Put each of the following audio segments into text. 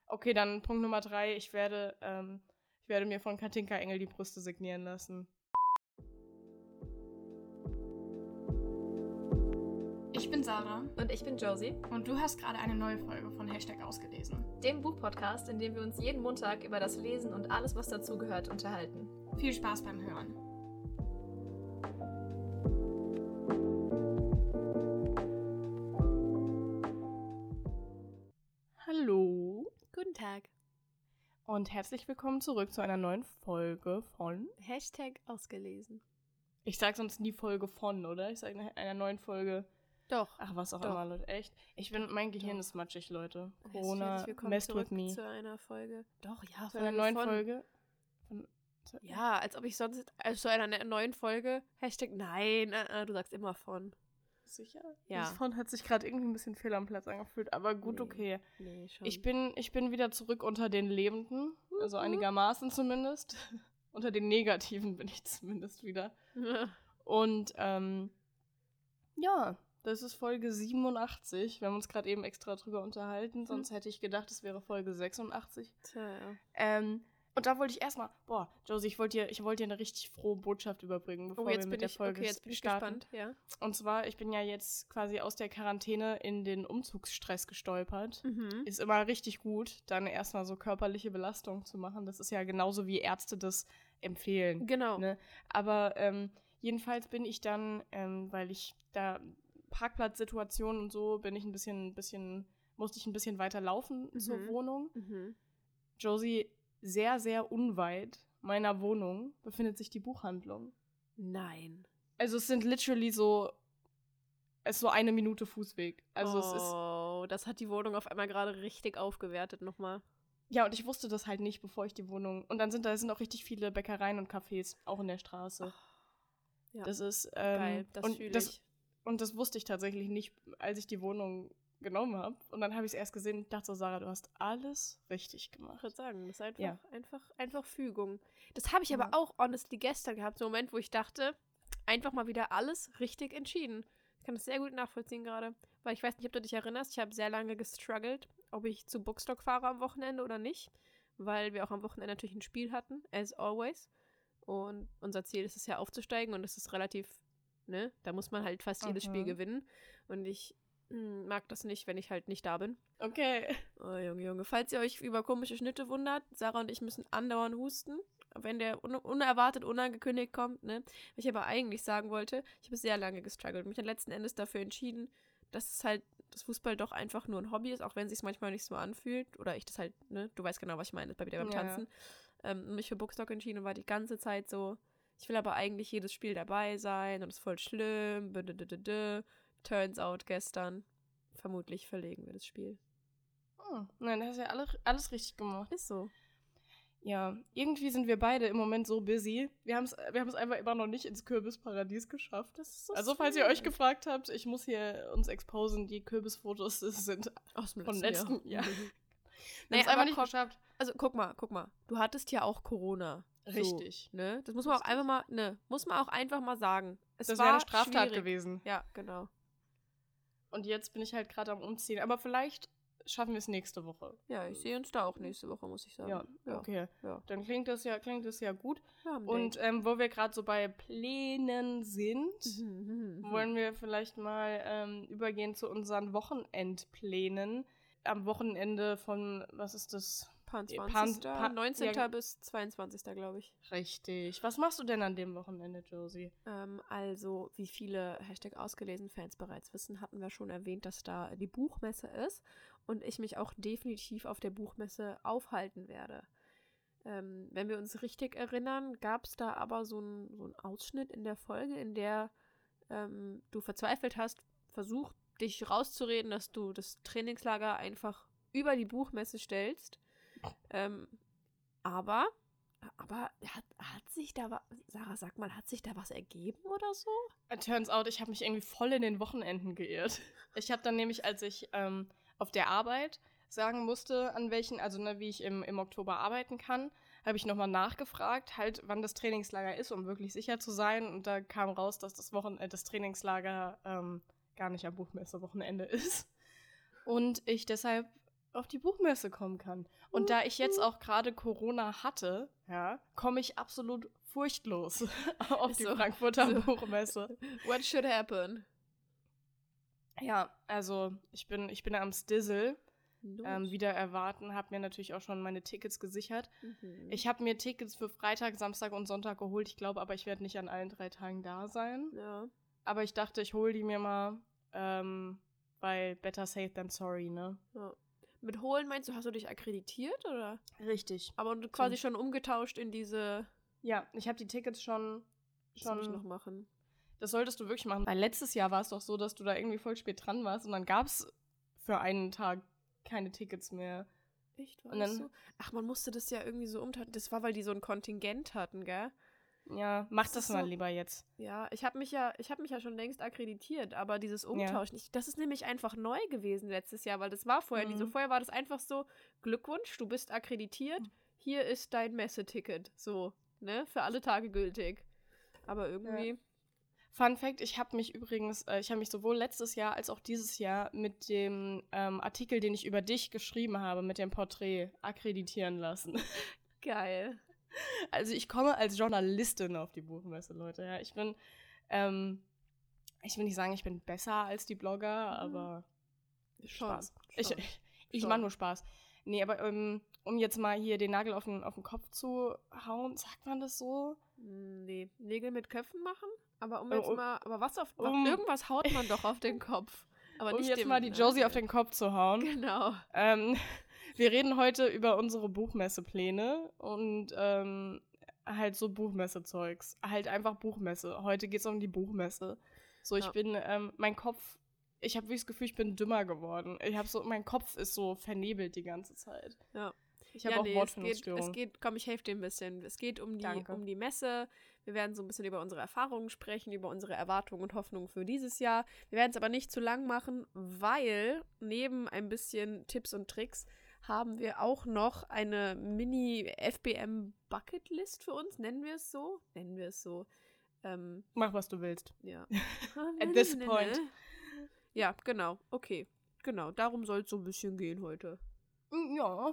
Okay, dann Punkt Nummer 3. Ich werde mir von Katinka Engel die Brüste signieren lassen. Ich bin Sarah. Und ich bin Josie. Und du hast gerade eine neue Folge von #ausgelesen. Dem Buchpodcast, in dem wir uns jeden Montag über das Lesen und alles, was dazugehört, unterhalten. Viel Spaß beim Hören. Hallo Guten Tag. und herzlich willkommen zurück zu einer neuen Folge von... #ausgelesen. Ich sag sonst nie Folge von, oder? Ich sag einer neuen Folge... Doch. Ach, was auch Doch. immer, Leute. Echt? Mein Gehirn ist matschig, Leute. Corona Herzlich willkommen messed zurück with me. zu einer Folge. Doch, ja, Zu einer neuen Folge. Ja, als ob ich sonst zu einer neuen Folge Nein, du sagst immer von. Sicher? Ja. Das von hat sich gerade irgendwie ein bisschen fehl am Platz angefühlt, aber gut, Nee. okay. Nee, schon. Ich bin wieder zurück unter den Lebenden, also einigermaßen zumindest. Unter den Negativen bin ich zumindest wieder. Und ja, das ist Folge 87. Wir haben uns gerade eben extra drüber unterhalten, sonst hätte ich gedacht, es wäre Folge 86. Tja, ja. Und da wollte ich erstmal, Josie, ich wollte dir eine richtig frohe Botschaft überbringen, bevor wir mit der Folge jetzt bin ich starten. gespannt, ja. Und zwar, ich bin ja jetzt quasi aus der Quarantäne in den Umzugsstress gestolpert. Ist immer richtig gut, dann erstmal so körperliche Belastung zu machen. Das ist ja genauso, wie Ärzte das empfehlen. Genau. Ne? Aber jedenfalls bin ich dann, weil ich da Parkplatzsituationen und so, musste ich ein bisschen weiter laufen zur Wohnung. Josie, sehr, sehr unweit meiner Wohnung befindet sich die Buchhandlung. Nein. Also es sind literally es ist so 1 Minute Fußweg. Also es ist... Das hat die Wohnung auf einmal gerade richtig aufgewertet nochmal. Ja, und ich wusste das halt nicht, bevor ich die Wohnung... Und dann sind auch richtig viele Bäckereien und Cafés, auch in der Straße. Ja. Das ist... Geil, das fühle ich. Und das wusste ich tatsächlich nicht, als ich die Wohnung genommen habe. Und dann habe ich es erst gesehen und dachte so, Sarah, du hast alles richtig gemacht. Ich würde sagen, das ist Ja. einfach Fügung. Das habe ich aber auch honestly gestern gehabt, so einen Moment, wo ich dachte, einfach mal wieder alles richtig entschieden. Ich kann das sehr gut nachvollziehen gerade, weil ich weiß nicht, ob du dich erinnerst, ich habe sehr lange gestruggelt, ob ich zu Bookstock fahre am Wochenende oder nicht, weil wir auch am Wochenende natürlich ein Spiel hatten, as always. Und unser Ziel ist es ja aufzusteigen und es ist relativ, ne, da muss man halt fast jedes Spiel gewinnen. Und ich mag das nicht, wenn ich halt nicht da bin. Okay. Oh, Junge. Falls ihr euch über komische Schnitte wundert, Sarah und ich müssen andauernd husten, wenn der unerwartet, unangekündigt kommt, ne? Was ich aber eigentlich sagen wollte, ich habe sehr lange gestruggelt und mich dann letzten Endes dafür entschieden, dass es halt, das Fußball doch einfach nur ein Hobby ist, auch wenn es sich manchmal nicht so anfühlt. Oder ich das halt, ne? Du weißt genau, was ich meine, beim Tanzen. Mich für Bookstock entschieden und war die ganze Zeit so, ich will aber eigentlich jedes Spiel dabei sein und es ist voll schlimm. Turns out gestern, vermutlich verlegen wir das Spiel. Nein, das hast ja alles richtig gemacht. Ist so. Ja, irgendwie sind wir beide im Moment so busy. Wir haben es einfach immer noch nicht ins Kürbisparadies geschafft. Das ist so also, falls ihr euch gefragt habt, ich muss hier uns exposen, die Kürbisfotos sind aus dem vom letzten Jahr. Wir haben es einfach nicht geschafft. Also, guck mal. Du hattest ja auch Corona. Richtig. So, ne? Das muss man auch einfach mal sagen. Das wäre eine Straftat gewesen. Ja, genau. Und jetzt bin ich halt gerade am Umziehen. Aber vielleicht schaffen wir es nächste Woche. Ja, ich sehe uns da auch nächste Woche, muss ich sagen. Ja. Okay. Ja. Dann klingt das ja gut. Ja, und wo wir gerade so bei Plänen sind, wollen wir vielleicht mal übergehen zu unseren Wochenendplänen. Am Wochenende von, was ist das? 19. bis 22. glaube ich. Richtig. Was machst du denn an dem Wochenende, Josie? Also, wie viele #ausgelesen-Fans bereits wissen, hatten wir schon erwähnt, dass da die Buchmesse ist und ich mich auch definitiv auf der Buchmesse aufhalten werde. Wenn wir uns richtig erinnern, gab es da aber so einen Ausschnitt in der Folge, in der du verzweifelt hast, versucht, dich rauszureden, dass du das Trainingslager einfach über die Buchmesse stellst. Aber hat sich da, Sarah, sag mal, hat sich da was ergeben oder so? Turns out, ich habe mich irgendwie voll in den Wochenenden geirrt. Ich habe dann nämlich, als ich auf der Arbeit sagen musste, an welchen, also wie ich im Oktober arbeiten kann, habe ich nochmal nachgefragt, halt, wann das Trainingslager ist, um wirklich sicher zu sein. Und da kam raus, dass das Trainingslager gar nicht am Buchmesse-Wochenende ist. Und ich deshalb auf die Buchmesse kommen kann. Und da ich jetzt auch gerade Corona hatte, ja, komme ich absolut furchtlos auf die Frankfurter Buchmesse. What should happen? Ja, also ich bin am Stizzle. Wieder erwarten, habe mir natürlich auch schon meine Tickets gesichert. Ich habe mir Tickets für Freitag, Samstag und Sonntag geholt. Ich glaube aber, ich werde nicht an allen 3 Tagen da sein. Ja. Aber ich dachte, ich hole die mir mal, weil better safe than sorry, ne? Ja. Mit holen meinst du, hast du dich akkreditiert, oder? Richtig. Aber du quasi schon umgetauscht in diese... Ja, ich habe die Tickets schon... Das muss ich noch machen. Das solltest du wirklich machen. Weil letztes Jahr war es doch so, dass du da irgendwie voll spät dran warst und dann gab es für einen Tag keine Tickets mehr. Echt? War das so? Ach, man musste das ja irgendwie so umtauschen. Das war, weil die so ein Kontingent hatten, gell? Ja, mach das mal lieber jetzt. Ja, ich hab mich ja schon längst akkreditiert, aber dieses Umtauschen, das ist nämlich einfach neu gewesen letztes Jahr, weil das war vorher nicht so. Vorher war das einfach so, Glückwunsch, du bist akkreditiert, hier ist dein Messeticket. So, ne? Für alle Tage gültig. Aber irgendwie... Ja. Fun Fact, ich habe mich sowohl letztes Jahr als auch dieses Jahr mit dem Artikel, den ich über dich geschrieben habe, mit dem Porträt, akkreditieren lassen. Geil. Also ich komme als Journalistin auf die Buchmesse, Leute. Ja, ich will nicht sagen, ich bin besser als die Blogger, aber Spaß. Ich mache nur Spaß. Nee, aber um jetzt mal hier den Nagel auf den Kopf zu hauen, sagt man das so? Nee, Nägel mit Köpfen machen? Aber irgendwas haut man doch auf den Kopf. Aber nicht jetzt mal die Josie auf den Kopf zu hauen. Genau. Wir reden heute über unsere Buchmessepläne und halt so Buchmesse-Zeugs. Halt einfach Buchmesse. Heute geht's um die Buchmesse. So, ich bin, mein Kopf, ich habe wirklich das Gefühl, ich bin dümmer geworden. Mein Kopf ist so vernebelt die ganze Zeit. Ja. Ich habe auch Wortfindungsstörungen. Ich helfe dir ein bisschen. Es geht um die Messe. Wir werden so ein bisschen über unsere Erfahrungen sprechen, über unsere Erwartungen und Hoffnungen für dieses Jahr. Wir werden es aber nicht zu lang machen, weil neben ein bisschen Tipps und Tricks haben wir auch noch eine Mini-FBM-Bucketlist für uns. Nennen wir es so? Mach, was du willst. Ja. At this point. Ja, genau. Okay. Genau, darum soll es so ein bisschen gehen heute. Ja.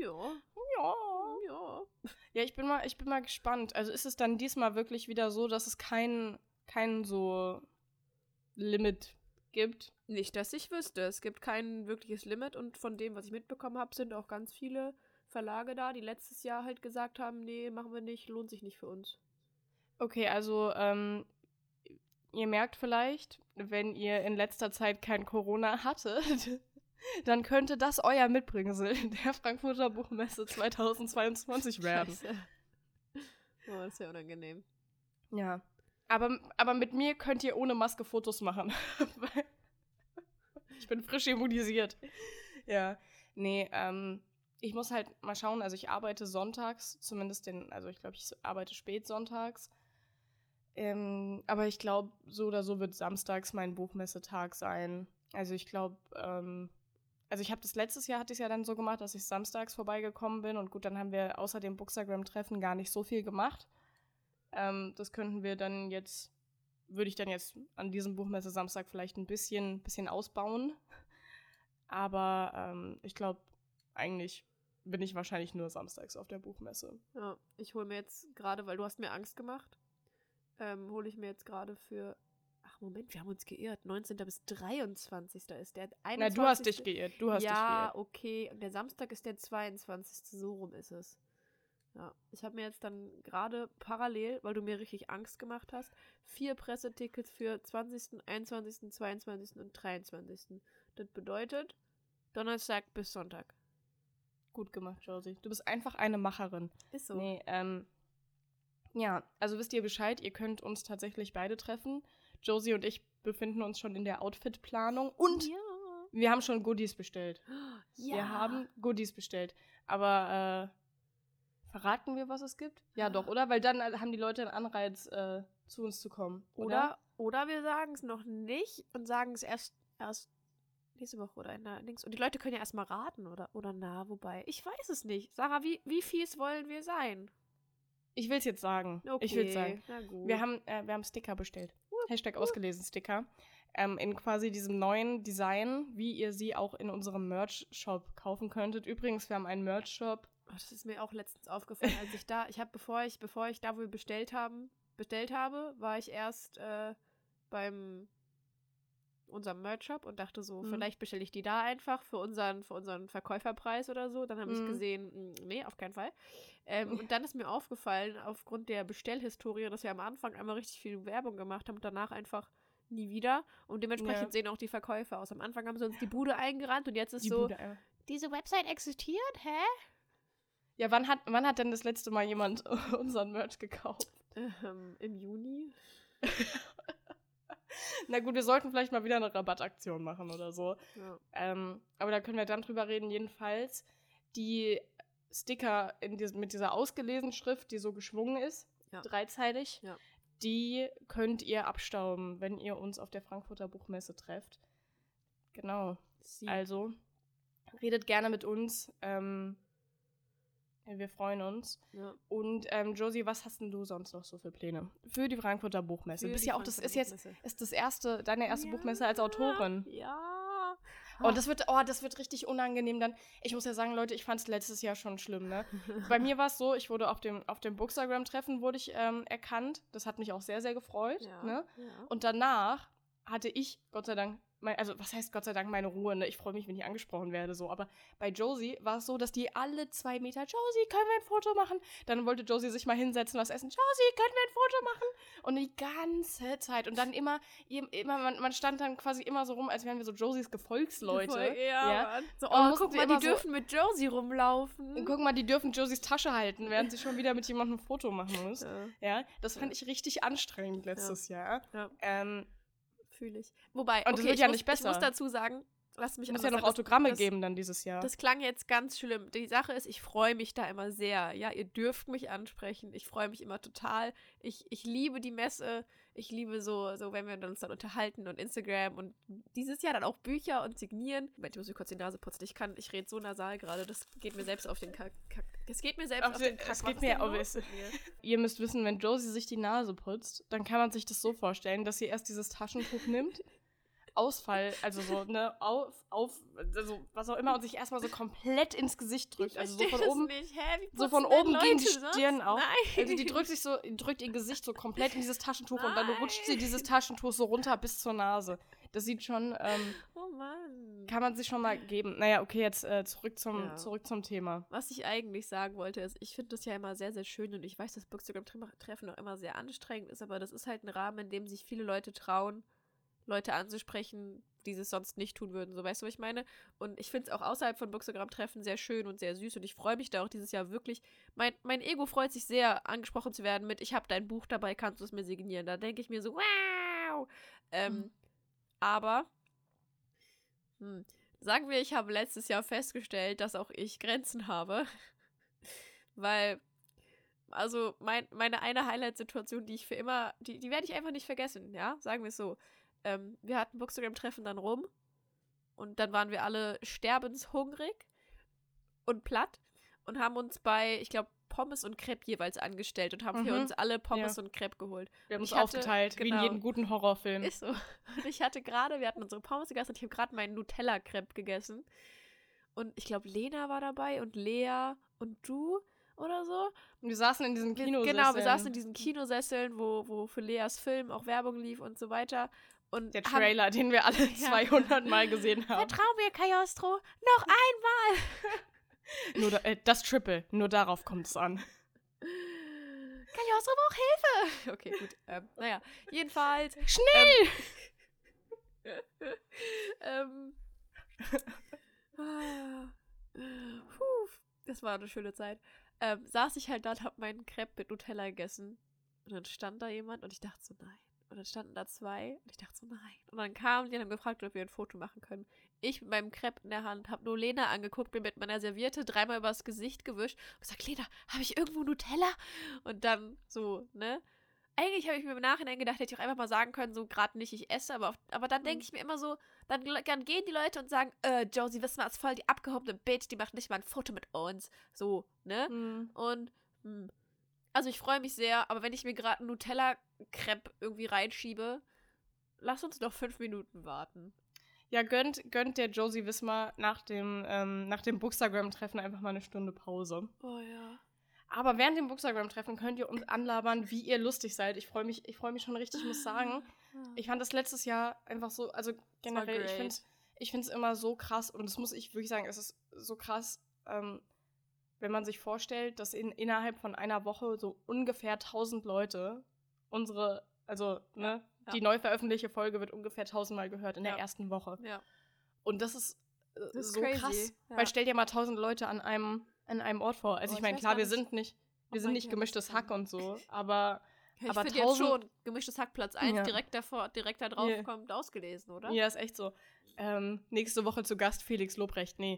Ja, ich bin mal gespannt. Also ist es dann diesmal wirklich wieder so, dass es kein so Limit gibt? Nicht, dass ich wüsste. Es gibt kein wirkliches Limit und von dem, was ich mitbekommen habe, sind auch ganz viele Verlage da, die letztes Jahr halt gesagt haben, nee, machen wir nicht, lohnt sich nicht für uns. Okay, also ihr merkt vielleicht, wenn ihr in letzter Zeit kein Corona hattet, dann könnte das euer Mitbringsel der Frankfurter Buchmesse 2022 werden. Scheiße. Oh, das ist ja unangenehm. Ja, aber mit mir könnt ihr ohne Maske Fotos machen. Ich bin frisch immunisiert. Ja, nee, ich muss halt mal schauen, also ich arbeite sonntags, zumindest ich glaube, ich arbeite spät sonntags. Aber ich glaube, so oder so wird samstags mein Buchmessetag sein. Also ich glaube, ich habe das letztes Jahr, hatte ich es ja dann so gemacht, dass ich samstags vorbeigekommen bin und gut, dann haben wir außer dem Bookstagram-Treffen gar nicht so viel gemacht. Das könnten wir dann würde ich dann jetzt an diesem Buchmesse-Samstag vielleicht ein bisschen ausbauen. Aber ich glaube, eigentlich bin ich wahrscheinlich nur samstags auf der Buchmesse. Ja, ich hole mir jetzt gerade, weil du hast mir Angst gemacht, hole ich mir jetzt gerade für... Ach, Moment, wir haben uns geirrt. 19. bis 23. ist der 21. Na, du hast dich geirrt. Ja, okay. Und der Samstag ist der 22. So rum ist es. Ja, ich habe mir jetzt dann gerade parallel, weil du mir richtig Angst gemacht hast, 4 Pressetickets für 20., 21., 22. und 23. Das bedeutet Donnerstag bis Sonntag. Gut gemacht, Josie. Du bist einfach eine Macherin. Ist so. Nee, ja, also wisst ihr Bescheid, ihr könnt uns tatsächlich beide treffen. Josie und ich befinden uns schon in der Outfit-Planung und wir haben schon Goodies bestellt. Ja. Wir haben Goodies bestellt. Aber verraten wir, was es gibt? Ja, doch, oder? Weil dann haben die Leute einen Anreiz, zu uns zu kommen. Oder wir sagen es noch nicht und sagen es erst nächste Woche oder in der Dings. Und die Leute können ja erstmal raten, oder wobei. Ich weiß es nicht. Sarah, wie fies wollen wir sein? Ich will es jetzt sagen. Okay, ich will es sagen. Na gut. Wir haben Sticker bestellt. Hashtag ausgelesen Sticker. in quasi diesem neuen Design, wie ihr sie auch in unserem Merch-Shop kaufen könntet. Übrigens, wir haben einen Merch-Shop. Oh, das ist mir auch letztens aufgefallen, als ich da, bevor ich da, wo wir bestellt habe, war ich erst beim unserem Merch-Shop und dachte so, vielleicht bestelle ich die da einfach für unseren Verkäuferpreis oder so. Dann habe ich gesehen, nee, auf keinen Fall. Und dann ist mir aufgefallen, aufgrund der Bestellhistorie, dass wir am Anfang einmal richtig viel Werbung gemacht haben und danach einfach nie wieder. Und dementsprechend sehen auch die Verkäufer aus. Am Anfang haben sie uns die Bude eingerannt und jetzt ist diese Website existiert? Hä? Ja, wann hat denn das letzte Mal jemand unseren Merch gekauft? Im Juni. Na gut, wir sollten vielleicht mal wieder eine Rabattaktion machen oder so. Ja. Aber da können wir dann drüber reden. Jedenfalls die Sticker mit dieser ausgelesenen Schrift, die so geschwungen ist, dreizeilig, die könnt ihr abstauben, wenn ihr uns auf der Frankfurter Buchmesse trefft. Genau. Also, redet gerne mit uns. Wir freuen uns. Ja. Und Josie, was hast denn du sonst noch so für Pläne für die Frankfurter Buchmesse? Ist deine erste Buchmesse als Autorin. Ja. Und das wird richtig unangenehm dann. Ich muss ja sagen, Leute, ich fand es letztes Jahr schon schlimm, ne? Bei mir war es so, ich wurde auf dem Bookstagram-Treffen erkannt. Das hat mich auch sehr, sehr gefreut. Ja. Ne? Ja. Und danach hatte ich, Gott sei Dank, was heißt Gott sei Dank meine Ruhe, ne? Ich freue mich, wenn ich angesprochen werde, so. Aber bei Josie war es so, dass die alle 2 Meter, Josie, können wir ein Foto machen? Dann wollte Josie sich mal hinsetzen, was essen. Josie, können wir ein Foto machen? Und die ganze Zeit. Und dann immer man stand dann quasi immer so rum, als wären wir so Josies Gefolgsleute. Ja. So, guck mal, die dürfen mit Josie rumlaufen. Und guck mal, die dürfen Josies Tasche halten, während sie schon wieder mit jemandem ein Foto machen muss. Ja, das fand ich richtig anstrengend letztes Jahr. Ja. Fühle ich. Wobei, und das wird ja nicht besser. Ich muss dazu sagen, es muss ja noch Autogramme geben dann dieses Jahr. Das klang jetzt ganz schlimm. Die Sache ist, ich freue mich da immer sehr. Ja, ihr dürft mich ansprechen. Ich freue mich immer total. Ich liebe die Messe. Ich liebe so, wenn wir uns dann unterhalten und Instagram und dieses Jahr dann auch Bücher und signieren. Moment, ich muss mir kurz die Nase putzen. Ich rede so nasal gerade. Das geht mir selbst auf den Kack. Es geht mir selbst auf den Kack. Ihr müsst wissen, wenn Josie sich die Nase putzt, dann kann man sich das so vorstellen, dass sie erst dieses Taschentuch nimmt, Ausfall, also so, ne, also was auch immer, und sich erstmal so komplett ins Gesicht drückt. Also so von oben. So von oben gegen die Stirn auf. Also die drückt ihr Gesicht so komplett in dieses Taschentuch und dann rutscht sie dieses Taschentuch so runter bis zur Nase. Das sieht schon, oh Mann. Kann man sich schon mal geben. Naja, okay, jetzt zurück zum Thema. Was ich eigentlich sagen wollte, ist, ich finde das ja immer sehr, sehr schön und ich weiß, dass Bookstagram-Treffen auch immer sehr anstrengend ist, aber das ist halt ein Rahmen, in dem sich viele Leute trauen, Leute anzusprechen, die es sonst nicht tun würden. So, weißt du, was ich meine? Und ich finde es auch außerhalb von Bookstagram-Treffen sehr schön und sehr süß und ich freue mich da auch dieses Jahr wirklich. Mein Ego freut sich sehr, angesprochen zu werden mit, ich habe dein Buch dabei, kannst du es mir signieren? Da denke ich mir so, wow! Aber, sagen wir, ich habe letztes Jahr festgestellt, dass auch ich Grenzen habe. Weil, also, meine eine Highlight-Situation, die ich für immer, die werde ich einfach nicht vergessen, ja? Sagen wir es so. Wir hatten Bookstagram-Treffen dann rum und dann waren wir alle sterbenshungrig und platt und haben uns bei, ich glaube, Pommes und Crepe jeweils angestellt und haben für uns alle Pommes und Crepe geholt. Wir haben uns aufgeteilt, wie in jedem guten Horrorfilm. Ist so. Und wir hatten unsere Pommes gegessen und ich habe gerade meinen Nutella-Crepe gegessen. Und ich glaube, Lena war dabei und Lea und du oder so. Und wir saßen in diesen Kinosesseln. Genau, wir saßen in diesen Kinosesseln, wo für Leas Film auch Werbung lief und so weiter. Und der Trailer, den wir alle 200 Mal gesehen haben. Vertrau mir, Cagliostro, noch einmal! Das Triple, nur darauf kommt es an. Cagliostro braucht Hilfe! Okay, gut. Naja, jedenfalls. Schnell! Das war eine schöne Zeit. Saß ich halt da und hab meinen Crepe mit Nutella gegessen. Und dann stand da jemand und ich dachte so, nein. Und dann standen da 2 und ich dachte so, nein. Und dann kamen die und haben gefragt, ob wir ein Foto machen können. Ich mit meinem Crepe in der Hand, hab nur Lena angeguckt, bin mit meiner Serviette 3-mal übers Gesicht gewischt und gesagt, Lena, habe ich irgendwo Nutella? Und dann so, ne? Eigentlich habe ich mir im Nachhinein gedacht, hätte ich auch einfach mal sagen können, so gerade nicht, ich esse, aber dann denke ich mir immer so, dann gehen die Leute und sagen, Josie, wissen wir, ist voll die abgehobene Bitch, die macht nicht mal ein Foto mit uns. So, ne? Und, also ich freue mich sehr, aber wenn ich mir gerade einen Nutella-Crepe irgendwie reinschiebe, lass uns doch 5 Minuten warten. Ja, gönnt der Josie Wismar nach dem Bookstagram-Treffen einfach mal eine Stunde Pause. Oh ja. Aber während dem Bookstagram-Treffen könnt ihr uns anlabern, wie ihr lustig seid. Ich freue mich schon richtig, ich muss sagen. Ich fand das letztes Jahr einfach so, also generell, ich finde es immer so krass und das muss ich wirklich sagen, es ist so krass, wenn man sich vorstellt, dass innerhalb von einer Woche so ungefähr 1000 Leute die neu veröffentlichte Folge wird ungefähr 1000 Mal gehört in der ersten Woche. Ja. Und das ist so crazy. krass, Ja. weil stell dir mal 1000 Leute an einem Ort vor. Also ich meine, klar, wir sind nicht gemischtes Hack und so, aber Ich aber finde jetzt schon, gemischtes Hack Platz 1 Ja. direkt da drauf kommt, ausgelesen, oder? Ja, ist echt so. Nächste Woche zu Gast Felix Lobrecht. Nee.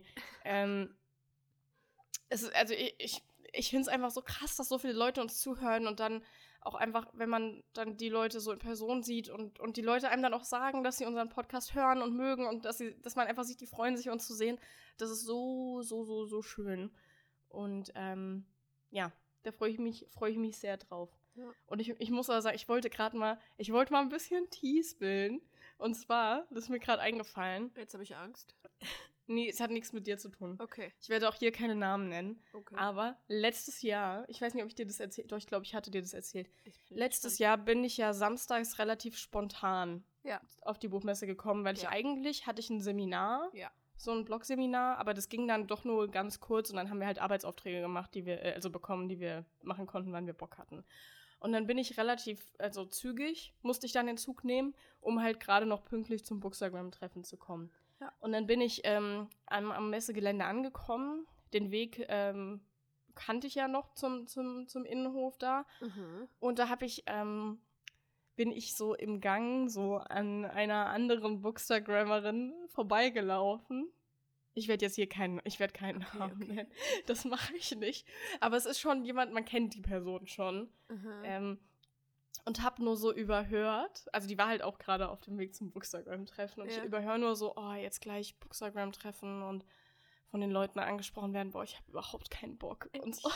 Ich finde es einfach so krass, dass so viele Leute uns zuhören und dann auch einfach, wenn man dann die Leute so in Person sieht und die Leute einem dann auch sagen, dass sie unseren Podcast hören und mögen und dass man einfach sieht, die freuen sich, uns zu sehen. Das ist so, so, so, so schön. Und da freue ich mich sehr drauf. Ja. Und ich muss aber sagen, ich wollte mal ein bisschen teasen. Und zwar, das ist mir gerade eingefallen. Jetzt habe ich Angst. Nee, es hat nichts mit dir zu tun. Okay. Ich werde auch hier keine Namen nennen. Okay. Aber letztes Jahr, ich weiß nicht, ob ich dir das erzählt, doch, ich glaube, ich hatte dir das erzählt. Letztes Jahr. Jahr bin ich ja samstags relativ spontan Ja. auf die Buchmesse gekommen, weil hatte ich ein Seminar, Ja. so ein Blogseminar, aber das ging dann doch nur ganz kurz und dann haben wir halt Arbeitsaufträge gemacht, die wir, bekommen, die wir machen konnten, wann wir Bock hatten. Und dann bin ich relativ, zügig, musste ich dann den Zug nehmen, um halt gerade noch pünktlich zum Bookstagram-Treffen zu kommen. Ja. Und dann bin ich am Messegelände angekommen. Den Weg kannte ich ja noch zum Innenhof da. Mhm. Und da bin ich so im Gang so an einer anderen Bookstagrammerin vorbeigelaufen. Ich werde jetzt hier keinen Namen nennen. Das mache ich nicht. Aber es ist schon jemand, man kennt die Person schon. Mhm. Und hab nur so überhört, also die war halt auch gerade auf dem Weg zum Bookstagram-Treffen und ich überhöre nur so, oh, jetzt gleich Bookstagram-Treffen und von den Leuten angesprochen werden, boah, ich habe überhaupt keinen Bock. Und so.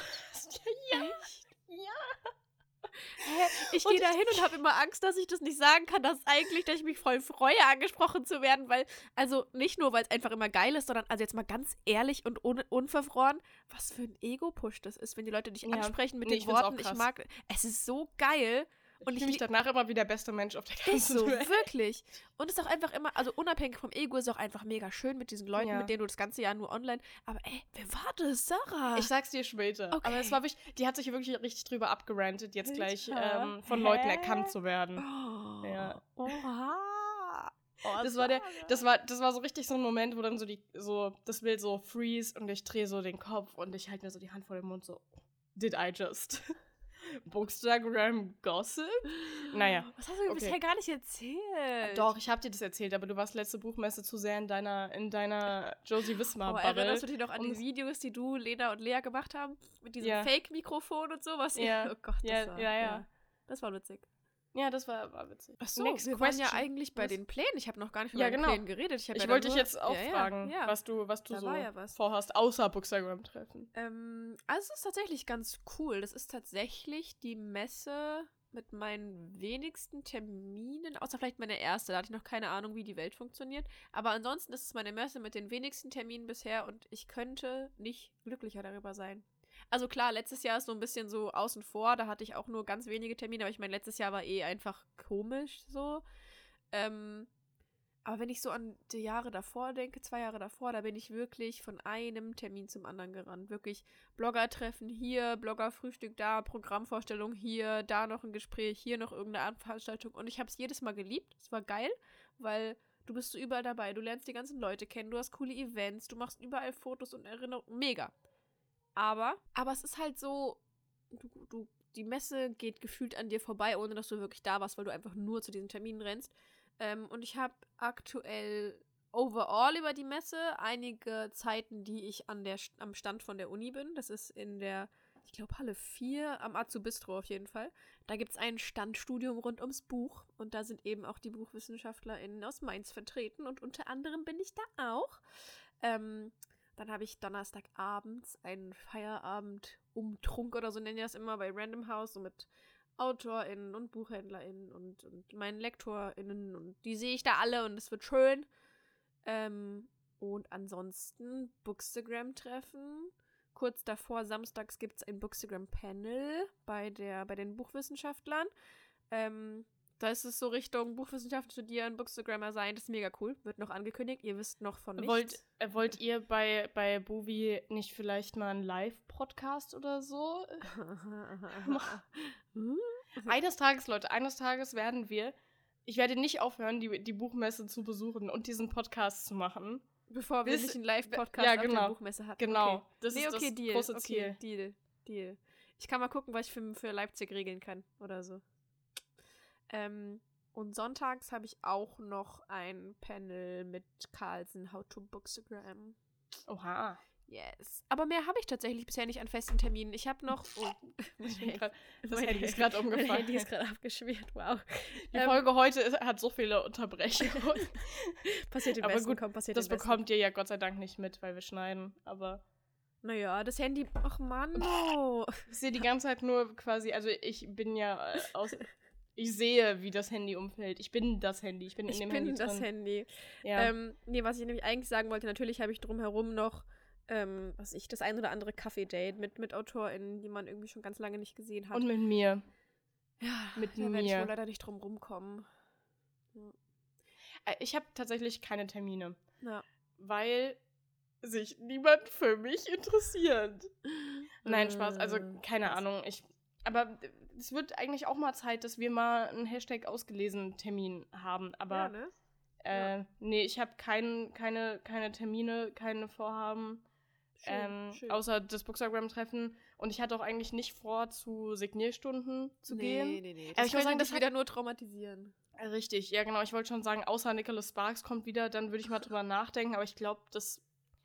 Ja. Ich gehe da hin und habe immer Angst, dass ich das nicht sagen kann, dass ich mich voll freue, angesprochen zu werden, weil, also nicht nur, weil es einfach immer geil ist, sondern, also jetzt mal ganz ehrlich und unverfroren, was für ein Ego-Push das ist, wenn die Leute dich ansprechen mit den Worten, es ist so geil. Und ich fühle mich danach immer wie der beste Mensch auf der ganzen so, Welt. wirklich. Und es ist auch einfach immer, also unabhängig vom Ego, ist es auch einfach mega schön mit diesen Leuten, mit denen du das ganze Jahr nur online, aber wer war das? Sarah? Ich sag's dir später. Okay. Aber es war wichtig, die hat sich wirklich richtig drüber abgerantet, jetzt gleich von Leuten erkannt zu werden. Oh. Ja. Oha. Oh, Das war so richtig so ein Moment, wo dann das Bild so freeze und ich drehe so den Kopf und ich halte mir so die Hand vor den Mund so, did I just Bookstagram Gossip? Naja. Was hast du mir bisher gar nicht erzählt? Doch, ich habe dir das erzählt, aber du warst letzte Buchmesse zu sehr in deiner Josie Wismar-Bubble. Erinnerst du dich noch an die Videos, die du, Lena und Lea gemacht haben? Mit diesem Fake-Mikrofon und sowas? Ja. Oh Gott, Ja. Das war witzig. Ja, das war witzig. Achso, wir waren ja eigentlich bei den Plänen. Ich habe noch gar nicht von meinen Plänen geredet. Ich wollte dich jetzt auch fragen, was du so vorhast, außer Bookstagram-Treffen. Also es ist tatsächlich ganz cool. Das ist tatsächlich die Messe mit meinen wenigsten Terminen, außer vielleicht meine erste. Da hatte ich noch keine Ahnung, wie die Welt funktioniert. Aber ansonsten ist es meine Messe mit den wenigsten Terminen bisher und ich könnte nicht glücklicher darüber sein. Also klar, letztes Jahr ist so ein bisschen so außen vor, da hatte ich auch nur ganz wenige Termine, aber ich meine, letztes Jahr war einfach komisch so. Aber wenn ich so an die Jahre davor denke, 2 Jahre davor, da bin ich wirklich von einem Termin zum anderen gerannt. Wirklich Bloggertreffen hier, Bloggerfrühstück da, Programmvorstellung hier, da noch ein Gespräch, hier noch irgendeine Veranstaltung. Und ich habe es jedes Mal geliebt. Es war geil, weil du bist so überall dabei, du lernst die ganzen Leute kennen, du hast coole Events, du machst überall Fotos und Erinnerungen. Mega. Aber es ist halt so, die Messe geht gefühlt an dir vorbei, ohne dass du wirklich da warst, weil du einfach nur zu diesen Terminen rennst. Und ich habe aktuell overall über die Messe einige Zeiten, die ich am Stand von der Uni bin. Das ist in der, ich glaube, Halle 4 am Azubistro auf jeden Fall. Da gibt es ein Standstudium rund ums Buch und da sind eben auch die BuchwissenschaftlerInnen aus Mainz vertreten und unter anderem bin ich da auch. Dann habe ich donnerstagabends einen Feierabend-Umtrunk oder so nennen die das immer bei Random House, so mit AutorInnen und BuchhändlerInnen und meinen LektorInnen und die sehe ich da alle und es wird schön. Und ansonsten Bookstagram-Treffen. Kurz davor, samstags gibt es ein Bookstagram-Panel bei den Buchwissenschaftlern. Da ist es so Richtung Buchwissenschaft studieren, Bookstagrammer sein. Das ist mega cool. Wird noch angekündigt. Ihr wisst noch von nichts. Wollt ihr bei Buvi nicht vielleicht mal einen Live-Podcast oder so? Eines Tages, Leute, ich werde nicht aufhören, die Buchmesse zu besuchen und diesen Podcast zu machen. Bevor wir nicht einen Live-Podcast auf der Buchmesse hatten. Genau. Okay. Das ist das Deal. große Ziel. Deal. Ich kann mal gucken, was ich für Leipzig regeln kann oder so. Und sonntags habe ich auch noch ein Panel mit Carlsen, How to Bookstagram. Oha. Yes. Aber mehr habe ich tatsächlich bisher nicht an festen Terminen. Ich habe noch... Oh, das Handy ist gerade umgefallen. Mein Handy ist gerade abgeschmiert, wow. Die Folge heute hat so viele Unterbrechungen. Passiert im aber Besten, gut, komm, passiert das im Besten. bekommt ihr ja Gott sei Dank nicht mit, weil wir schneiden, aber... Naja, das Handy... Ach Mann, oh. Ich sehe die ganze Zeit nur quasi, also ich bin ja ich sehe, wie das Handy umfällt. Ich bin das Handy. Ich bin in dem Handy drin. das Handy. Ja. Was ich nämlich eigentlich sagen wollte, natürlich habe ich drumherum noch, das ein oder andere Kaffee-Date mit AutorInnen, die man irgendwie schon ganz lange nicht gesehen hat. Und mit mir. Ja, mit da mir. werde ich wohl leider nicht drum rumkommen. Ja. Ich habe tatsächlich keine Termine. Ja. Weil sich niemand für mich interessiert. Nein, Spaß. Also, keine Ahnung. Aber es wird eigentlich auch mal Zeit, dass wir mal einen Hashtag ausgelesen Termin haben. Aber ne? nee, ich habe keine Termine, keine Vorhaben. Schön. Außer das Bookstagram-Treffen. Und ich hatte auch eigentlich nicht vor, zu Signierstunden zu gehen. Nee. Aber ich muss sagen, das wieder nur traumatisieren. Richtig, ja genau. Ich wollte schon sagen, außer Nicholas Sparks kommt wieder, dann würde ich mal drüber nachdenken. Aber ich glaube, das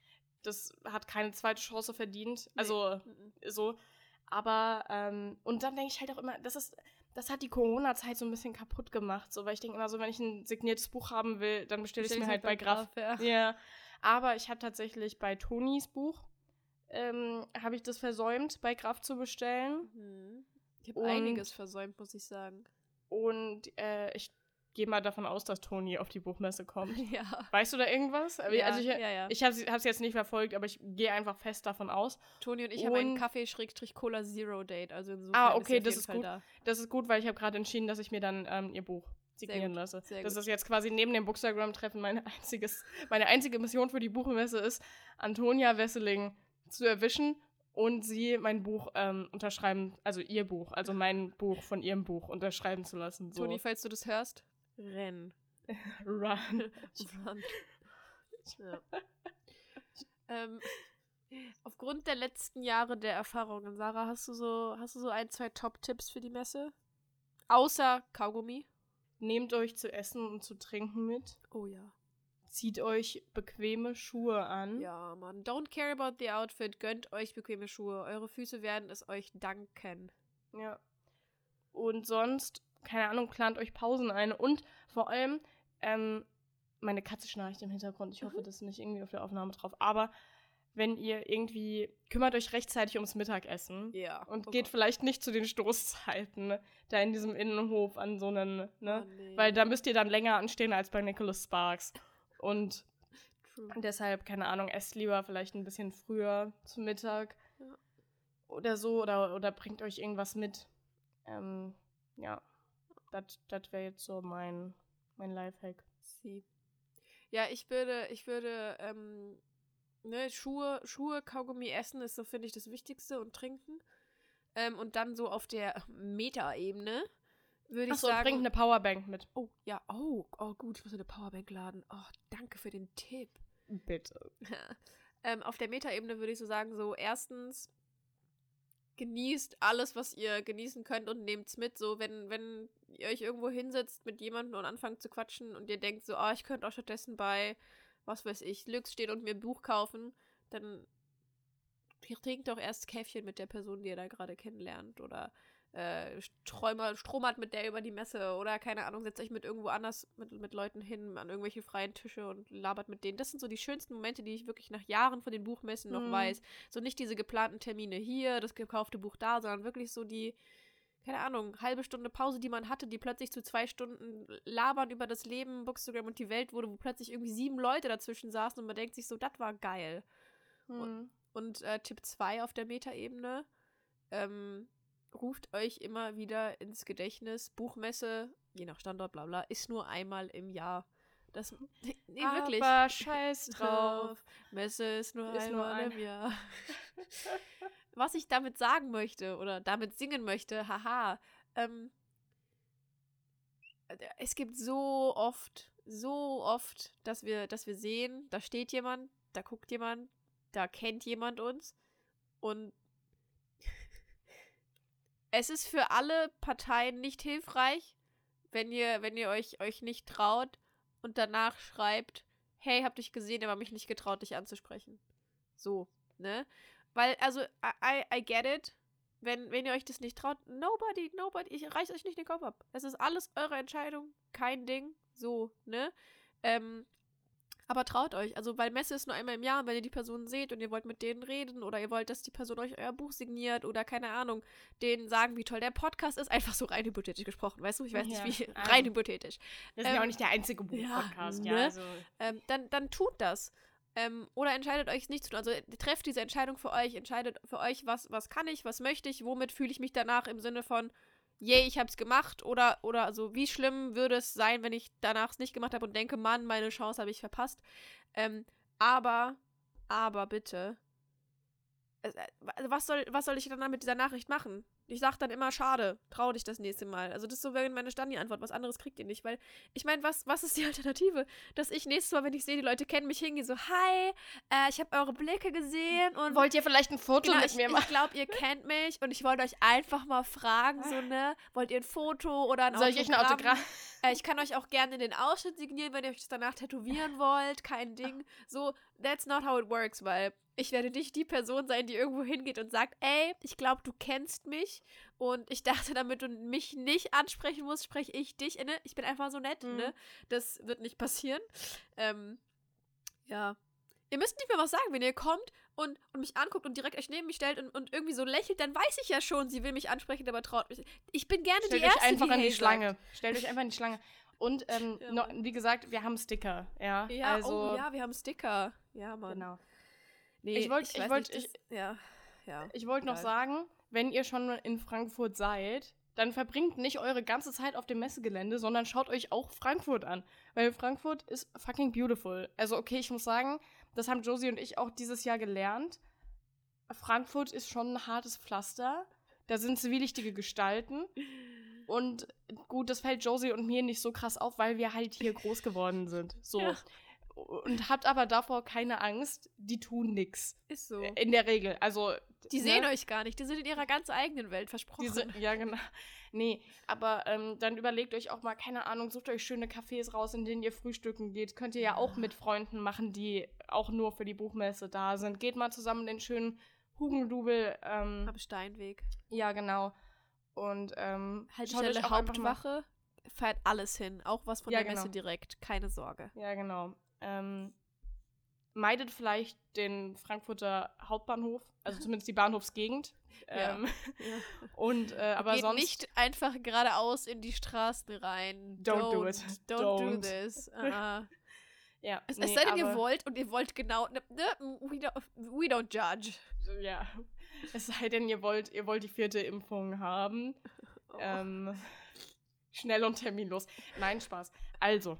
hat keine zweite Chance verdient. Also, so. Aber, und dann denke ich halt auch immer, das hat die Corona-Zeit so ein bisschen kaputt gemacht. So, weil ich denke immer so, wenn ich ein signiertes Buch haben will, dann bestelle ich es mir halt bei Graf. Ja. Aber ich habe tatsächlich bei Tonis Buch, habe ich das versäumt, bei Graf zu bestellen. Mhm. Ich habe einiges versäumt, muss ich sagen. Und ich gehe mal davon aus, dass Toni auf die Buchmesse kommt. Ja. Weißt du da irgendwas? Ja, also ich habe es jetzt nicht verfolgt, aber ich gehe einfach fest davon aus. Toni und ich haben einen Kaffee-Cola Zero Date, also insofern okay, das ist gut. Das ist gut, weil ich habe gerade entschieden, dass ich mir dann ihr Buch signieren lasse. Das ist jetzt quasi neben dem Bookstagram-Treffen meine einzige Mission für die Buchmesse ist, Antonia Wesseling zu erwischen und sie mein Buch unterschreiben, also ihr Buch, also mein Buch von ihrem Buch unterschreiben zu lassen. So. Toni, falls du das hörst, renn. Run. Ja. Aufgrund der letzten Jahre der Erfahrungen, Sarah, hast du so 1-2 Top-Tipps für die Messe? Außer Kaugummi? Nehmt euch zu essen und zu trinken mit. Oh ja. Zieht euch bequeme Schuhe an. Ja, Mann. Don't care about the outfit. Gönnt euch bequeme Schuhe. Eure Füße werden es euch danken. Ja. Und sonst, keine Ahnung, plant euch Pausen ein. Und vor allem, meine Katze schnarcht im Hintergrund. Ich hoffe, das ist nicht irgendwie auf der Aufnahme drauf. Aber wenn ihr irgendwie, kümmert euch rechtzeitig ums Mittagessen. Ja. Und geht vielleicht nicht zu den Stoßzeiten, ne, da in diesem Innenhof an so einen, ne? Oh, nee. Weil da müsst ihr dann länger anstehen als bei Nicholas Sparks. Und True. deshalb, keine Ahnung, esst lieber vielleicht ein bisschen früher zum Mittag. Ja. Oder so. Oder bringt euch irgendwas mit. Ja. Das wäre jetzt so mein Lifehack. Ja, ich würde Schuhe, Kaugummi essen ist so, finde ich, das Wichtigste und trinken. Und dann so auf der Meta-Ebene würde ich sagen... bringt eine Powerbank mit. Oh, ja, oh gut, ich muss eine Powerbank laden. Oh, danke für den Tipp. Bitte. Auf der Meta-Ebene würde ich so sagen, so erstens, genießt alles, was ihr genießen könnt und nehmt's mit. So, wenn ihr euch irgendwo hinsetzt mit jemandem und anfangt zu quatschen und ihr denkt so, ich könnte auch stattdessen bei, was weiß ich, Lux stehen und mir ein Buch kaufen, dann trinkt doch erst Käffchen mit der Person, die ihr da gerade kennenlernt oder stromert mit der über die Messe oder keine Ahnung, setzt euch mit irgendwo anders mit Leuten hin an irgendwelche freien Tische und labert mit denen. Das sind so die schönsten Momente, die ich wirklich nach Jahren von den Buchmessen noch weiß. So nicht diese geplanten Termine hier, das gekaufte Buch da, sondern wirklich so die, keine Ahnung, halbe Stunde Pause, die man hatte, die plötzlich zu 2 Stunden labern über das Leben, Bookstagram und die Welt wurde, wo plötzlich irgendwie 7 Leute dazwischen saßen und man denkt sich so, das war geil. Und Tipp 2 auf der Metaebene, ruft euch immer wieder ins Gedächtnis, Buchmesse, je nach Standort, bla bla, ist nur einmal im Jahr. Das, nee, wirklich. Aber scheiß drauf. Messe ist nur einmal im Jahr. Was ich damit sagen möchte oder damit singen möchte, haha, es gibt so oft, dass wir sehen, da steht jemand, da guckt jemand, da kennt jemand uns und es ist für alle Parteien nicht hilfreich, wenn ihr euch nicht traut und danach schreibt, hey, hab dich gesehen, aber mich nicht getraut, dich anzusprechen. So, ne? Weil, also, I get it. Wenn ihr euch das nicht traut, nobody, ich reiß euch nicht den Kopf ab. Es ist alles eure Entscheidung, kein Ding. So, ne? Aber traut euch, also, weil Messe ist nur einmal im Jahr und wenn ihr die Personen seht und ihr wollt mit denen reden oder ihr wollt, dass die Person euch euer Buch signiert oder, keine Ahnung, denen sagen, wie toll der Podcast ist, einfach so rein hypothetisch gesprochen, weißt du? Ich weiß nicht, wie, rein hypothetisch. Das ist ja auch nicht der einzige Buch-Podcast, ja. Ne? Also. Dann tut das. Oder entscheidet euch nicht zu tun. Also trefft diese Entscheidung für euch. Entscheidet für euch, was kann ich, was möchte ich, womit fühle ich mich danach im Sinne von, yay, ich hab's gemacht. Oder also wie schlimm würde es sein, wenn ich danach es nicht gemacht habe und denke, Mann, meine Chance habe ich verpasst. Aber bitte, was soll ich dann mit dieser Nachricht machen? Ich sag dann immer, schade, trau dich das nächste Mal. Also das ist so meine Standi-Antwort, was anderes kriegt ihr nicht, weil ich meine, was ist die Alternative? Dass ich nächstes Mal, wenn ich sehe, die Leute kennen mich, hingehe so, hi, ich habe eure Blicke gesehen und wollt ihr vielleicht ein Foto mit mir machen? Ich glaube, ihr kennt mich und ich wollte euch einfach mal fragen, so, ne, wollt ihr ein Foto oder ein Soll ich euch ein Autogramm? Ich kann euch auch gerne den Ausschnitt signieren, wenn ihr euch das danach tätowieren wollt, kein Ding. So, that's not how it works, weil ich werde nicht die Person sein, die irgendwo hingeht und sagt, ey, ich glaube, du kennst mich und ich dachte, damit du mich nicht ansprechen musst, spreche ich dich. Ne? Ich bin einfach so nett, ne? Das wird nicht passieren. Ja. Ihr müsst nicht mehr was sagen, wenn ihr kommt und mich anguckt und direkt euch neben mich stellt und irgendwie so lächelt, dann weiß ich ja schon, sie will mich ansprechen, aber traut mich. Ich bin gerne die Erste, einfach die in die hey Schlange. sagt. Stellt euch einfach in die Schlange. Und wie gesagt, wir haben Sticker, ja. Ja, also, wir haben Sticker. Ja, Mann. Genau. Nee, Ich wollte noch sagen, wenn ihr schon in Frankfurt seid, dann verbringt nicht eure ganze Zeit auf dem Messegelände, sondern schaut euch auch Frankfurt an. Weil Frankfurt ist fucking beautiful. Also okay, ich muss sagen, das haben Josie und ich auch dieses Jahr gelernt. Frankfurt ist schon ein hartes Pflaster. Da sind zwielichtige Gestalten. Und gut, das fällt Josie und mir nicht so krass auf, weil wir halt hier groß geworden sind. So. Ja. Und habt aber davor keine Angst, die tun nix. Ist so. In der Regel. Also. Die sehen euch gar nicht, die sind in ihrer ganz eigenen Welt, versprochen. Ja, genau. Nee, aber dann überlegt euch auch mal, keine Ahnung, sucht euch schöne Cafés raus, in denen ihr frühstücken geht. Könnt ihr ja auch mit Freunden machen, die auch nur für die Buchmesse da sind. Geht mal zusammen in den schönen Hugendubel. Am Steinweg. Ja, genau. Und schaut euch auch Hauptwache, fährt alles hin. Auch was von der Messe direkt, keine Sorge. Ja, genau. Meidet vielleicht den Frankfurter Hauptbahnhof, also zumindest die Bahnhofsgegend. Und aber geht sonst nicht einfach geradeaus in die Straßen rein. Don't do it. Don't do this. Ja, es sei denn, ihr wollt genau. We don't judge. Ja. Es sei denn, ihr wollt die 4. Impfung haben. Schnell und terminlos. Nein, Spaß. Also,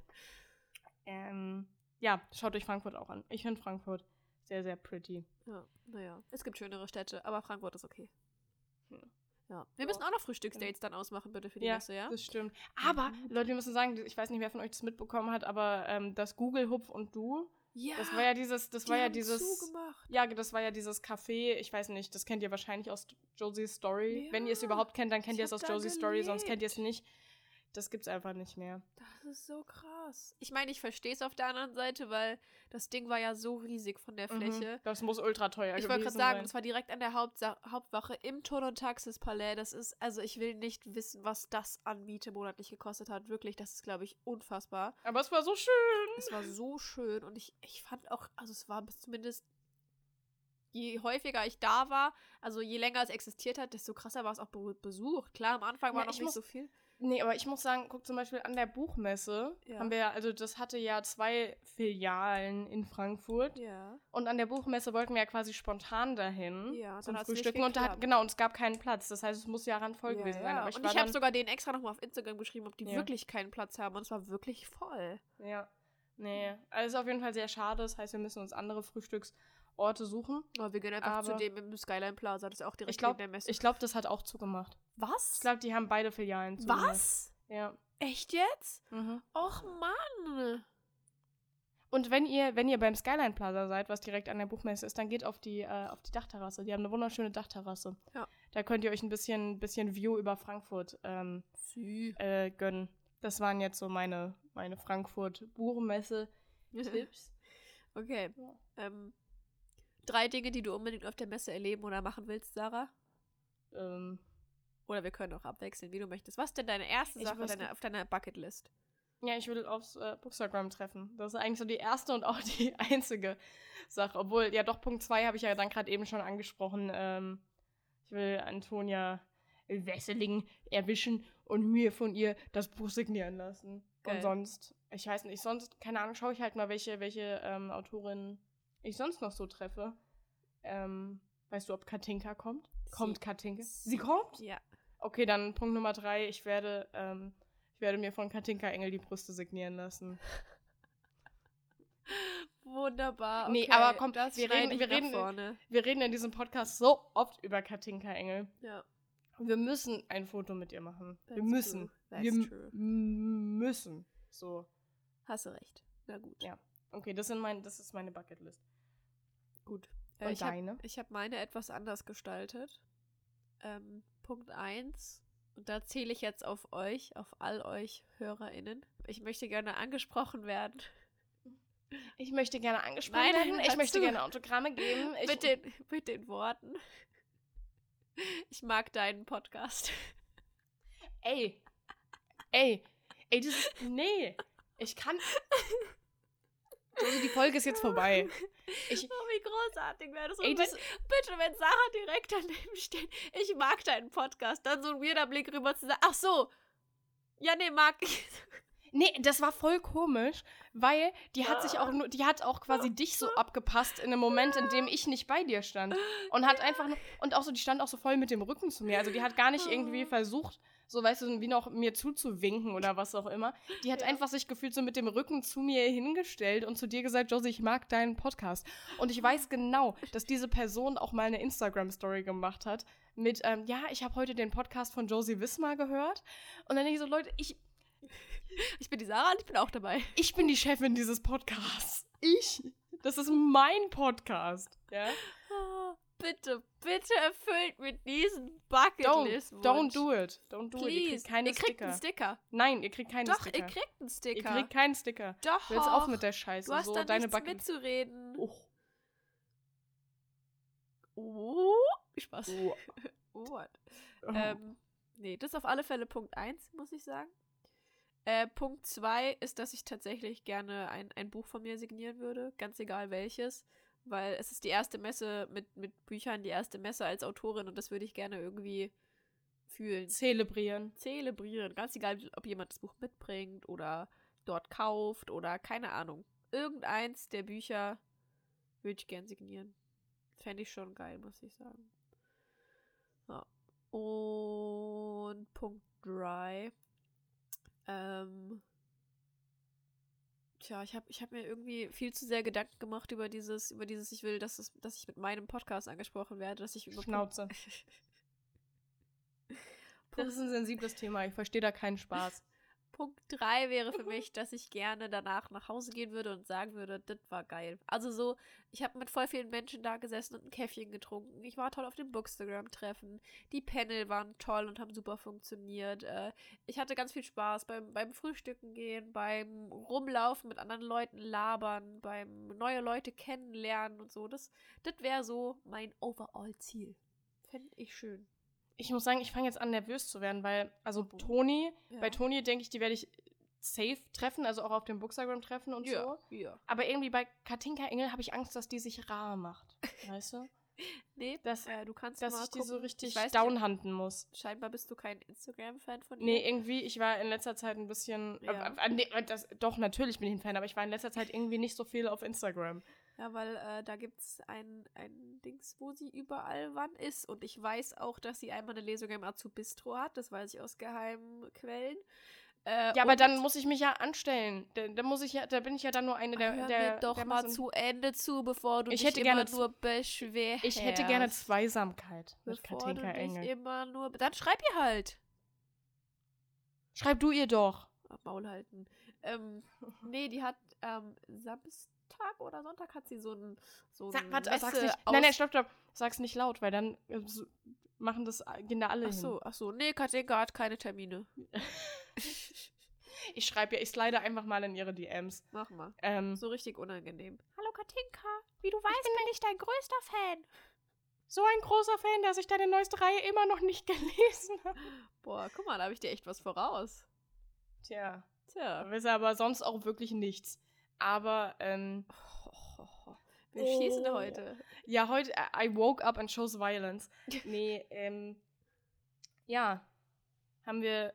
ja, schaut euch Frankfurt auch an. Ich finde Frankfurt sehr, sehr pretty. Ja, naja. Es gibt schönere Städte, aber Frankfurt ist okay. Ja. Wir müssen auch noch Frühstücksdates dann ausmachen, bitte, für die Messe, ja? Das stimmt. Aber, Leute, wir müssen sagen, ich weiß nicht, wer von euch das mitbekommen hat, aber das Google Hupf und Du, das war ja dieses zugemacht. Ja, das war ja dieses Café, ich weiß nicht, das kennt ihr wahrscheinlich aus Josies Story. Ja. Wenn ihr es überhaupt kennt, dann kennt ihr es aus Josies Story, sonst kennt ihr es nicht. Das gibt's einfach nicht mehr. Das ist so krass. Ich meine, ich verstehe es auf der anderen Seite, weil das Ding war ja so riesig von der Fläche. Das muss ultra teuer gewesen sein. Ich wollte gerade sagen, es war direkt an der Hauptwache im Ton- und Taxis-Palais. Das ist, also ich will nicht wissen, was das an Miete monatlich gekostet hat. Wirklich, das ist, glaube ich, unfassbar. Aber es war so schön. Es war so schön und ich fand auch, also es war zumindest je häufiger ich da war, also je länger es existiert hat, desto krasser war es auch besucht. Klar, am Anfang war noch nicht so viel. Nee, aber ich muss sagen, guck zum Beispiel an der Buchmesse, haben wir ja, also das hatte ja 2 Filialen in Frankfurt. Ja. Und an der Buchmesse wollten wir ja quasi spontan dahin zum hat's Frühstücken. nicht geklappt. Und es gab keinen Platz. Das heißt, es muss ja randvoll gewesen sein. Aber ich habe sogar denen extra nochmal auf Instagram geschrieben, ob die wirklich keinen Platz haben. Und es war wirklich voll. Ja. Nee, also ist auf jeden Fall sehr schade. Das heißt, wir müssen uns andere Frühstücksorte suchen. Aber wir gehen einfach zu dem im Skyline Plaza. Das ist auch direkt neben der Messe. Ich glaube, das hat auch zugemacht. Was? Ich glaube, die haben beide Filialen zugemacht. Was? Ja. Echt jetzt? Mhm. Och, Mann. Und wenn ihr beim Skyline Plaza seid, was direkt an der Buchmesse ist, dann geht auf die Dachterrasse. Die haben eine wunderschöne Dachterrasse. Ja. Da könnt ihr euch ein bisschen View über Frankfurt gönnen. Das waren jetzt so meine Frankfurt-Buchmesse-Tipps. Okay. Ja. 3 Dinge, die du unbedingt auf der Messe erleben oder machen willst, Sarah? Oder wir können auch abwechseln, wie du möchtest. Was ist denn deine erste Sache auf deiner Bucketlist? Ja, ich will aufs Bookstagram treffen. Das ist eigentlich so die erste und auch die einzige Sache. Obwohl, ja doch, Punkt 2 habe ich ja dann gerade eben schon angesprochen. Ich will Antonia Wesseling erwischen und mir von ihr das Buch signieren lassen. Geil. Und sonst, ich weiß nicht, keine Ahnung, schaue ich halt mal, welche Autorinnen ich sonst noch so treffe. Weißt du, ob Katinka kommt? Kommt Katinka? Sie kommt? Ja. Okay, dann Punkt Nummer 3. Ich werde mir von Katinka Engel die Brüste signieren lassen. Wunderbar. Okay. Nee, aber komm, wir reden in diesem Podcast so oft über Katinka Engel. Ja. Wir müssen ein Foto mit ihr machen. That's wir müssen. True. Wir müssen. So. Hast du recht. Na gut. Ja. Okay, das ist meine Bucketlist. Gut. Und deine? Ich habe meine etwas anders gestaltet. Punkt 1. Und da zähle ich jetzt auf euch, auf all euch HörerInnen. Ich möchte gerne angesprochen werden. Ich möchte gerne angesprochen werden. Ich möchte gerne Autogramme geben. Mit den Worten. Ich mag deinen Podcast. Ey, das ist, nee. Ich kann... Also die Folge ist jetzt vorbei. Wie großartig wäre das. Bitte, wenn Sarah direkt daneben steht, ich mag deinen Podcast, dann so ein weirder Blick rüber zu sagen, ach so, ja, nee, mag ich. Nee, das war voll komisch, weil die hat auch quasi dich so abgepasst in einem Moment, in dem ich nicht bei dir stand. Und hat einfach nur, und auch so, die stand auch so voll mit dem Rücken zu mir. Also die hat gar nicht irgendwie versucht, so, weißt du, wie noch mir zuzuwinken oder was auch immer. Die hat einfach sich gefühlt so mit dem Rücken zu mir hingestellt und zu dir gesagt, Josie, ich mag deinen Podcast. Und ich weiß genau, dass diese Person auch mal eine Instagram-Story gemacht hat mit, ich habe heute den Podcast von Josie Wismar gehört. Und dann denke ich so, Leute, ich bin die Sarah und ich bin auch dabei. Ich bin die Chefin dieses Podcasts. Das ist mein Podcast. Ja? Bitte erfüllt mit diesen Bucketlist-Wunsch. Don't do it. Please. Ihr kriegt keine Sticker. Ihr kriegt einen Sticker. Nein, ihr kriegt keine Sticker. Doch, ihr kriegt einen Sticker. Ihr kriegt keinen Sticker. Doch. Jetzt auf mit der Scheiße. Du hast so, da deine nichts mitzureden. Spaß. What? Nee, das ist auf alle Fälle Punkt 1, muss ich sagen. Punkt 2 ist, dass ich tatsächlich gerne ein Buch von mir signieren würde, ganz egal welches, weil es ist die erste Messe mit Büchern, die erste Messe als Autorin und das würde ich gerne irgendwie fühlen. Zelebrieren, ganz egal, ob jemand das Buch mitbringt oder dort kauft oder keine Ahnung. Irgendeins der Bücher würde ich gern signieren. Fände ich schon geil, muss ich sagen. Ja. Und Punkt 3. Ich hab mir irgendwie viel zu sehr Gedanken gemacht über dieses, ich will, dass ich mit meinem Podcast angesprochen werde, dass ich über Schnauze. Das ist ein sensibles Thema, ich verstehe da keinen Spaß. Punkt 3 wäre für mich, dass ich gerne danach nach Hause gehen würde und sagen würde, das war geil. Also so, ich habe mit voll vielen Menschen da gesessen und ein Käffchen getrunken. Ich war toll auf dem Bookstagram-Treffen. Die Panel waren toll und haben super funktioniert. Ich hatte ganz viel Spaß beim Frühstücken gehen, beim Rumlaufen mit anderen Leuten labern, beim neue Leute kennenlernen und so. Das wäre so mein Overall-Ziel. Fände ich schön. Ich muss sagen, ich fange jetzt an, nervös zu werden, weil, also Toni, bei Toni denke ich, die werde ich safe treffen, also auch auf dem Bookstagram treffen und so. Ja. Aber irgendwie bei Katinka Engel habe ich Angst, dass die sich rar macht, weißt du? Nee, dass, du kannst dass mal ich die so gucken. richtig Ich weiß nicht, downhunten muss. scheinbar bist du kein Instagram-Fan von ihr. Nee, irgendwie, ich war in letzter Zeit ein bisschen, Ja. nee, doch, natürlich bin ich ein Fan, aber ich war in letzter Zeit irgendwie nicht so viel auf Instagram. Ja, weil da gibt's ein Dings, wo sie überall wann ist. Und ich weiß auch, dass sie einmal eine Lesung im Azubistro hat. Das weiß ich aus geheimen Quellen. Ja, aber dann muss ich mich ja anstellen. Da bin ich ja dann nur eine der... Hör der mir doch der mal Massen- zu Ende zu, bevor du Ich dich hätte immer gerne nur beschwerst. Ich hätte gerne Zweisamkeit mit Bevor Katinka du dich Engel. immer nur... Dann schreib ihr halt. Schreib du ihr doch. Maul halten. Nee, die hat Samstag oder Sonntag hat sie so ein Warte, sag's nicht. Nein, stopp. Sag's nicht laut, weil dann gehen da alle hin. Ach so. Nee, Katinka hat keine Termine. Ich slide einfach mal in ihre DMs. Mach mal. So So richtig unangenehm. Hallo Katinka, wie du weißt, bin ich dein größter Fan. ein großer Fan, dass ich deine neueste Reihe immer noch nicht gelesen habe. Boah, guck mal, da habe ich dir echt was voraus. Tja. Tja. Weiß aber sonst auch wirklich nichts. Aber, Wir schießen heute. ja, heute, I woke up and chose violence. Nee, ja. Haben wir,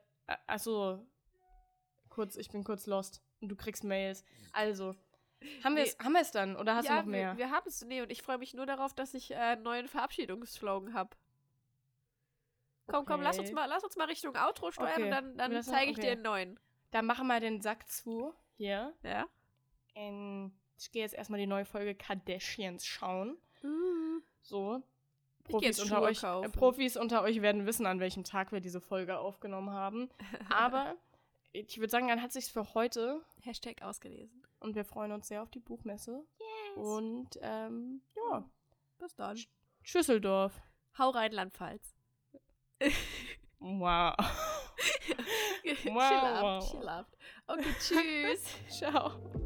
ich bin kurz lost. Und du kriegst Mails. Also, haben wir es dann? Oder hast du noch mehr? Wir haben es. Nee, und ich freue mich nur darauf, dass ich einen neuen Verabschiedungsslogan habe. Komm, lass uns mal Richtung Outro steuern und dann zeige ich dir einen neuen. Dann machen wir den Sack zu. Hier. Ja? Ich gehe jetzt erstmal die neue Folge Kardashians schauen. So. Ich geh jetzt Schuhe kaufen. Profis unter euch werden wissen, an welchem Tag wir diese Folge aufgenommen haben. Aber ich würde sagen, dann hat sich's für heute. Hashtag ausgelesen. Und wir freuen uns sehr auf die Buchmesse. Yes. Und, ja. Bis dann. Schüsseldorf. Hau Rheinland-Pfalz. Wow. Chill ab. Okay, tschüss. Ciao.